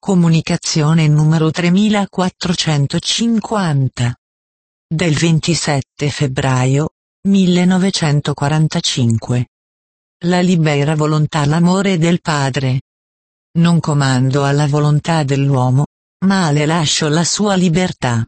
Comunicazione numero 3450. Del 27 febbraio 1945. La libera volontà, l'amore del Padre. Non comando alla volontà dell'uomo, ma le lascio la sua libertà.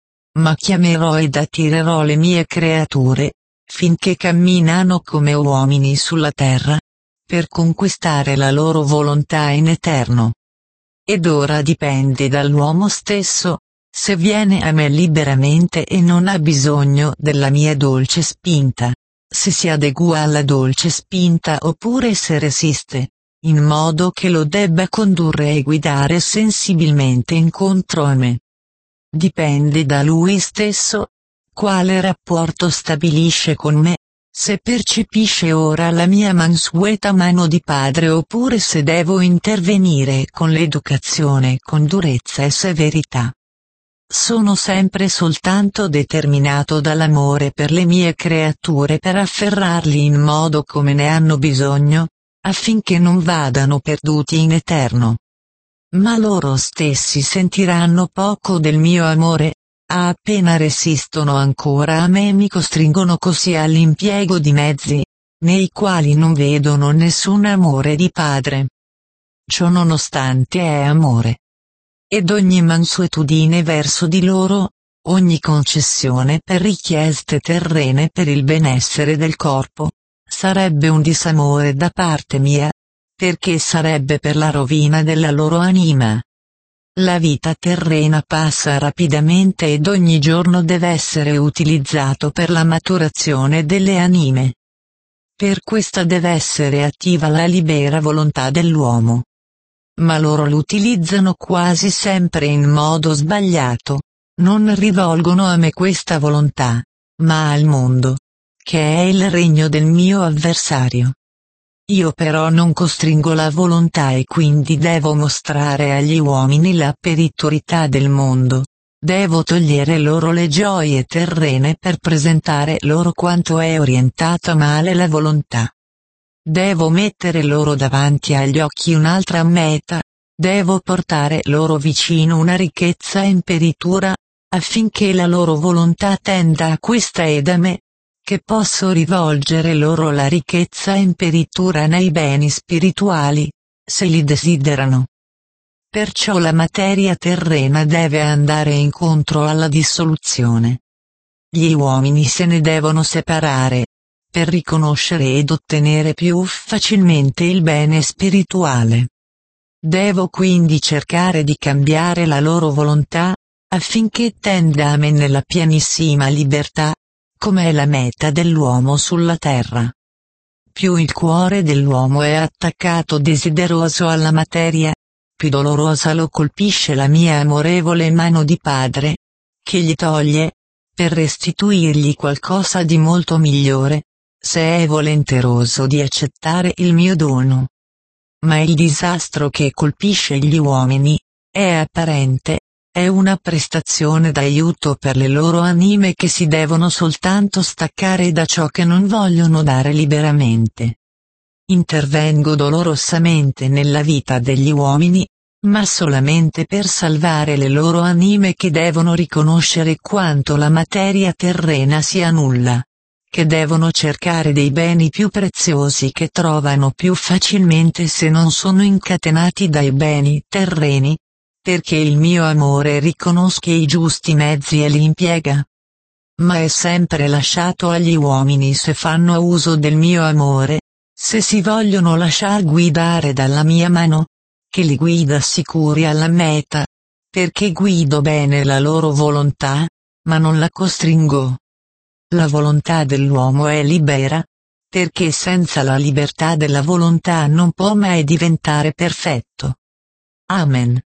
Ma chiamerò ed attirerò le mie creature, finché camminano come uomini sulla terra, per conquistare la loro volontà in eterno. Ed ora dipende dall'uomo stesso, se viene a me liberamente e non ha bisogno della mia dolce spinta, se si adegua alla dolce spinta oppure se resiste, in modo che lo debba condurre e guidare sensibilmente incontro a me. Dipende da lui stesso, quale rapporto stabilisce con me, se percepisce ora la mia mansueta mano di padre oppure se devo intervenire con l'educazione con durezza e severità. Sono sempre soltanto determinato dall'amore per le mie creature per afferrarli in modo come ne hanno bisogno, affinché non vadano perduti in eterno. Ma loro stessi sentiranno poco del mio amore, appena resistono ancora a me e mi costringono così all'impiego di mezzi, nei quali non vedono nessun amore di padre. Ciò nonostante è amore. Ed ogni mansuetudine verso di loro, ogni concessione per richieste terrene per il benessere del corpo, sarebbe un disamore da parte mia, perché sarebbe per la rovina della loro anima. La vita terrena passa rapidamente ed ogni giorno deve essere utilizzato per la maturazione delle anime. Per questa deve essere attiva la libera volontà dell'uomo. Ma loro l'utilizzano quasi sempre in modo sbagliato, non rivolgono a me questa volontà, ma al mondo, che è il regno del mio avversario. Io però non costringo la volontà e quindi devo mostrare agli uomini la perittorità del mondo, devo togliere loro le gioie terrene per presentare loro quanto è orientata male la volontà. Devo mettere loro davanti agli occhi un'altra meta, devo portare loro vicino una ricchezza imperitura, affinché la loro volontà tenda a questa ed a me, che posso rivolgere loro la ricchezza imperitura nei beni spirituali, se li desiderano. Perciò la materia terrena deve andare incontro alla dissoluzione. Gli uomini se ne devono separare, per riconoscere ed ottenere più facilmente il bene spirituale. Devo quindi cercare di cambiare la loro volontà, affinché tenda a me nella pienissima libertà, come è la meta dell'uomo sulla terra. Più il cuore dell'uomo è attaccato desideroso alla materia, più dolorosa lo colpisce la mia amorevole mano di padre, che gli toglie, per restituirgli qualcosa di molto migliore, se è volenteroso di accettare il mio dono. Ma il disastro che colpisce gli uomini, è apparente, è una prestazione d'aiuto per le loro anime che si devono soltanto staccare da ciò che non vogliono dare liberamente. Intervengo dolorosamente nella vita degli uomini, ma solamente per salvare le loro anime che devono riconoscere quanto la materia terrena sia nulla, che devono cercare dei beni più preziosi che trovano più facilmente se non sono incatenati dai beni terreni, perché il mio amore riconosca i giusti mezzi e li impiega. Ma è sempre lasciato agli uomini se fanno uso del mio amore, se si vogliono lasciar guidare dalla mia mano, che li guida sicuri alla meta, perché guido bene la loro volontà, ma non la costringo. La volontà dell'uomo è libera, perché senza la libertà della volontà non può mai diventare perfetto. Amen.